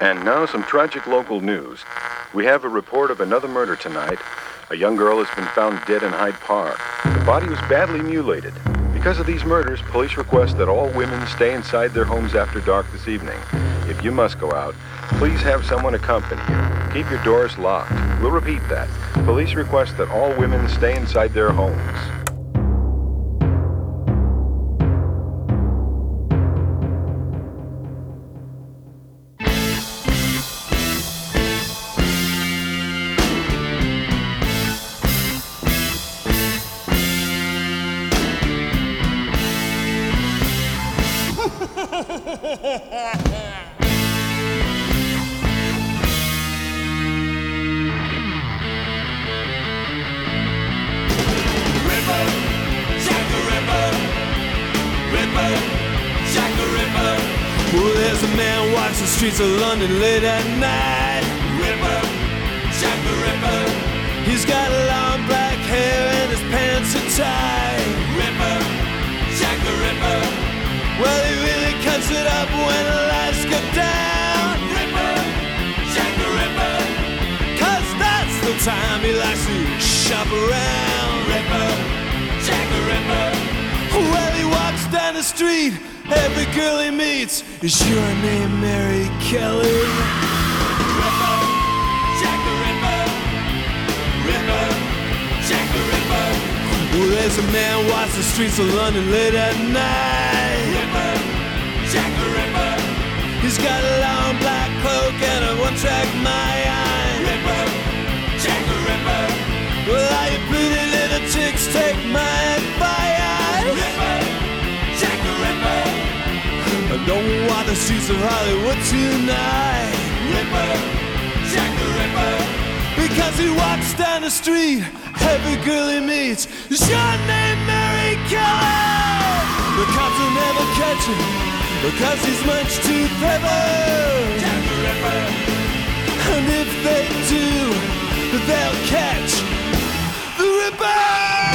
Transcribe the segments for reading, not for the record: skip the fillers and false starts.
And now some tragic local news. We have a report of another murder tonight. A young girl has been found dead in Hyde Park. The body was badly mutilated. Because of these murders, police request that all women stay inside their homes after dark this evening. If you must go out, please have someone accompany you. Keep your doors locked. We'll repeat that. Police request that all women stay inside their homes. Well, there's a man walks the streets of London late at night. Ripper, Jack the Ripper. He's got long black hair and his pants are tight. Ripper, Jack the Ripper. Well, he really cuts it up when the lights go down. Ripper, Jack the Ripper. 'Cause that's the time he likes to shop around. Ripper, Jack the Ripper. Well, he walks down the street. Every girl he meets, is your name Mary Kelly? Ripper, Jack the Ripper. Ripper, Jack the Ripper. Well, there's a man walks the streets of London late at night. Ripper, Jack the Ripper. He's got a long black cloak and a one-track mind. Ripper, Jack the Ripper. Well, all you pretty little chicks take my advice. Ripper, Jack the Ripper. I don't want the streets of Hollywood tonight. Ripper, Jack the Ripper. Because he walks down the street, every girl he meets is your name Mary Kelly. The cops will never catch him because he's much too clever. Jack the Ripper. And if they do, they'll catch the Ripper.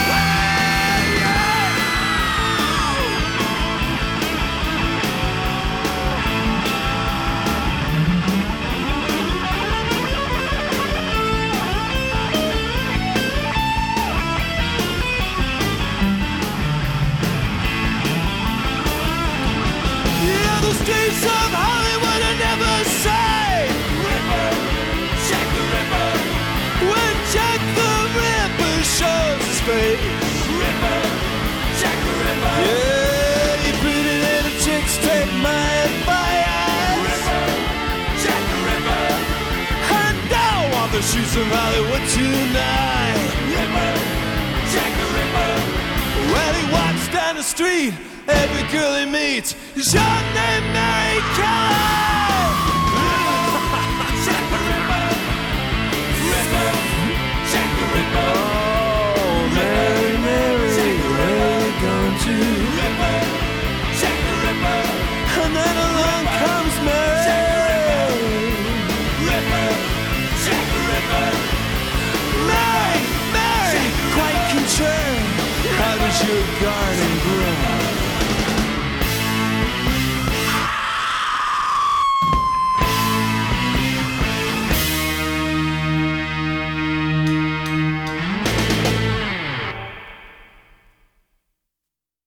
The streets of Hollywood are never safe. Ripper, Jack the Ripper. When Jack the Ripper shows his face. Ripper, Jack the Ripper. Yeah, you pretty little chicks take my advice. Ripper, Jack the Ripper. And I want the streets of Hollywood tonight. Ripper, Jack the Ripper. Well, he walks down the street. Every girl he meets is your name Mary Kelly.